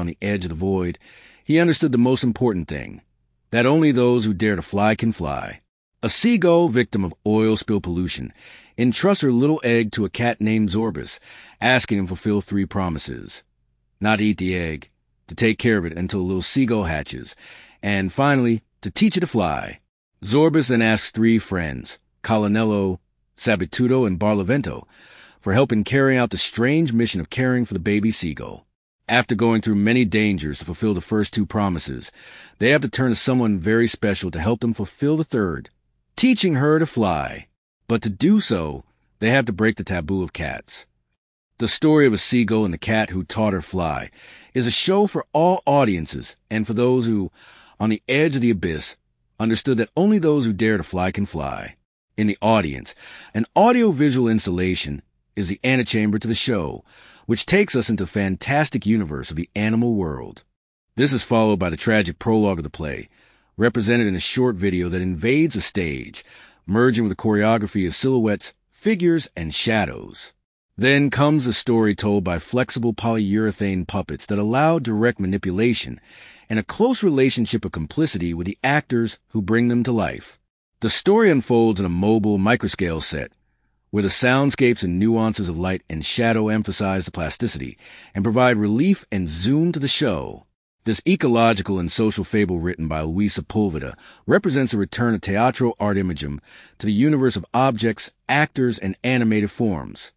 on the edge of the void, he understood the most important thing, that only those who dare to fly can fly. A seagull, victim of oil spill pollution, entrusts her little egg to a cat named Zorbus, asking him to fulfill 3 promises. Not to eat the egg, to take care of it until a little seagull hatches, and finally, to teach it to fly. Zorbus then asks 3 friends, Colonello, Sabitudo, and Barlovento, for help in carrying out the strange mission of caring for the baby seagull. After going through many dangers to fulfill the first 2 promises, they have to turn to someone very special to help them fulfill the 3rd, teaching her to fly. But to do so, they have to break the taboo of cats. The story of a seagull and the cat who taught her fly is a show for all audiences and for those who, on the edge of the abyss, understood that only those who dare to fly can fly. In the audience, an audio-visual installation is the antechamber to the show, which takes us into the fantastic universe of the animal world. This is followed by the tragic prologue of the play, represented in a short video that invades the stage, merging with the choreography of silhouettes, figures, and shadows. Then comes a story told by flexible polyurethane puppets that allow direct manipulation and a close relationship of complicity with the actors who bring them to life. The story unfolds in a mobile microscale set, where the soundscapes and nuances of light and shadow emphasize the plasticity and provide relief and zoom to the show. This ecological and social fable written by Luis Sepulveda represents a return of Teatro Art Imagum to the universe of objects, actors, and animated forms.